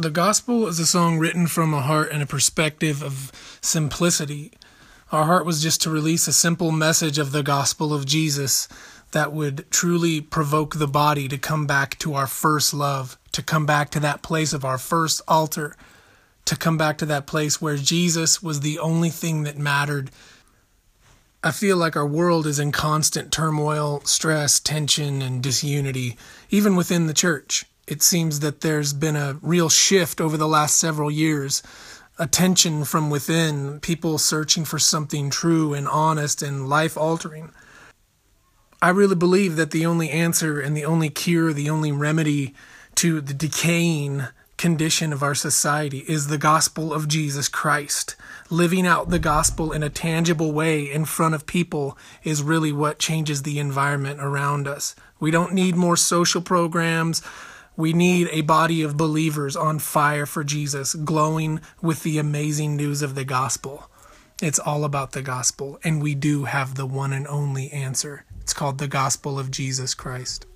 The gospel is a song written from a heart and a perspective of simplicity. Our heart was just to release a simple message of the gospel of Jesus that would truly provoke the body to come back to our first love, to come back to that place of our first altar, to come back to that place where Jesus was the only thing that mattered. I feel like our world is in constant turmoil, stress, tension, and disunity, even within the church. It seems that there's been a real shift over the last several years, a tension from within, people searching for something true and honest and life-altering. I really believe that the only answer and the only cure, the only remedy to the decaying condition of our society is the gospel of Jesus Christ. Living out the gospel in a tangible way in front of people is really what changes the environment around us. We don't need more social programs. We need a body of believers on fire for Jesus, glowing with the amazing news of the gospel. It's all about the gospel, and we do have the one and only answer. It's called the gospel of Jesus Christ.